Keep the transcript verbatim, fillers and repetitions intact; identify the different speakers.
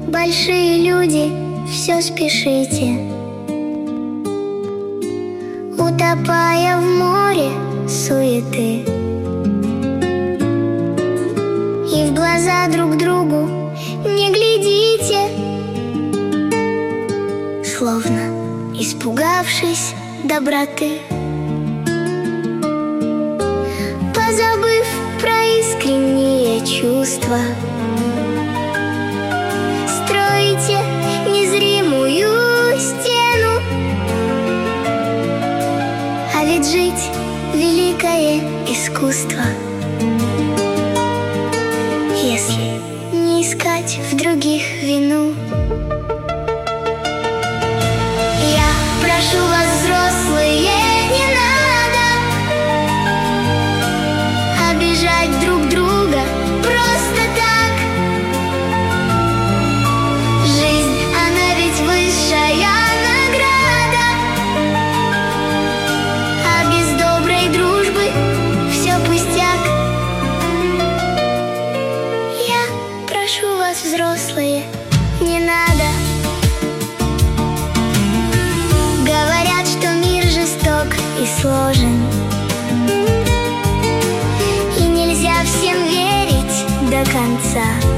Speaker 1: большие люди, все спешите, утопая в море суеты. И в глаза друг другу не глядите, словно испугавшись доброты. Позабыв про искренние чувства, строите незримую стену. А ведь жить — великое искусство, если не искать в других вину. Я прошу вас, взрослые, не надо обижать друг друга просто так. Жизнь, она ведь высшая награда, а без доброй дружбы все пустяк. Я прошу вас, взрослые, не надо. Говорят, что мир жесток и сложен, и нельзя всем верить до конца.